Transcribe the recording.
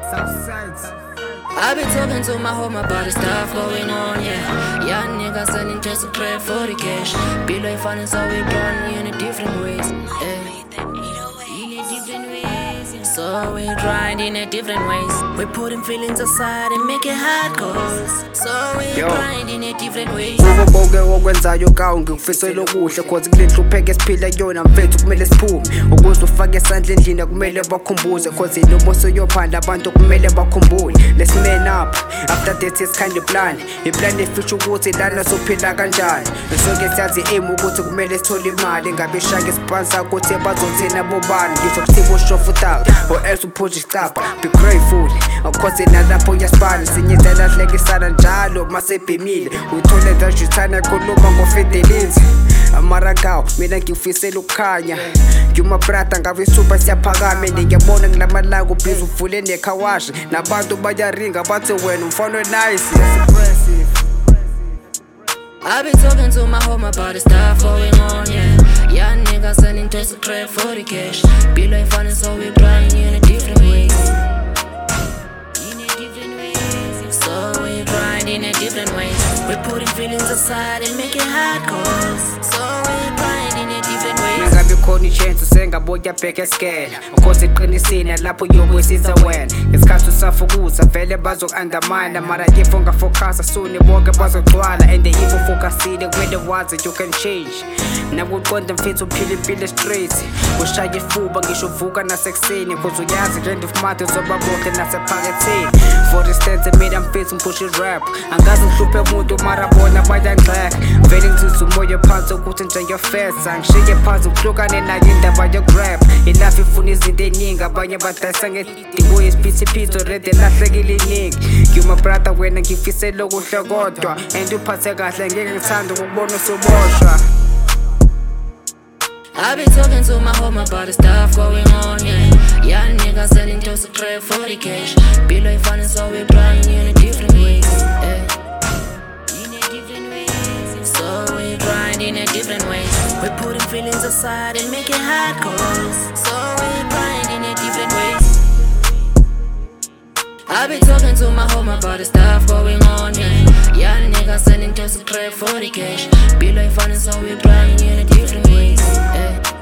I've been talking to my home about the stuff going on, yeah. Young niggas selling just to pray for the cash. Below finance how we run in a different ways, So we grind in a different ways. We putting feelings aside and make it hardcore. So we grind in a different ways. Uboboke okwenzayo kawu ngikufisela okuhle cause kulenhlupheko esiphila yona mfethu kumele siphume. Ukuze ufake isandla endlini kumele bakhumbuze cause inomoso yophanda abantu kumele bakhumbule. Let's man up after this is kind of plan. Iplan efisha ukuthi lana sophila kanjani. Sonke siyazi aim ukuthi kumele sithole imali ngabe shaka sponsor ukuthi bazothina bobani. Ngizokuthi ushofu taka or else uphush stop. Be grateful cause nalapho yaspana sinyezela hlekisana njalo masebhemile. Uthole dashithana khuluma ngofedelisi amarakaw mina ngifisela ukukhanya ngimabrata ngabe super siyaphakame ngiyabona ngilamalanga ubhizi uvule nekhawashi nabantu bayaringa bathi wena umfana nice. I've been talking to my home about the stuff going on, yeah. Young niggas selling just to pray for the cash. Below finance so we grind in a different ways. So we grind in a different ways. We putting feelings aside and make it hardcore. So we grind in a different ways. Ngabe khona ichance sengaboya bheke esikela cause iqinisile lapho yokwesisa wena isikhathi usafukuza vele bazoku-undermine mara if ungafocus soon bonke bazogcwala and if ufocusile kumele wazi you can change nakuqonda mfethu uphila impilo straight ushaya ifuba ngisho uvuka nasekuseni cause uyazi end of month uzobaboke nasephaketheni for instance mina mfethu ngipusha i-rap angazi ngihluphe umuntu mara bona bayangxeka vele ngizizwa umoya phansi ukuthi njengefesa ngishiye phansi ukuhlukane nayo indaba yokurap ilafi ifuna izinto eningi abanye badayisa ngedibuye isiphithiphithi already lahlekile iningi ngiwumabrata wena ngifisela okuhle kodwa and uphathe kahle ngeke ngithanda ukubona usuboshwa. I've been talking to my home about the stuff going on, yeah. Young niggas selling just to pray for the cash. Below finance so we grind in a different ways, So we grind in a different ways. We putting feelings aside and make it hardcore. So we grind in a different ways. I've been talking to my home about the stuff going on, yeah. Young niggas selling just to pray for the cash. Below finance so we grind in a different ways,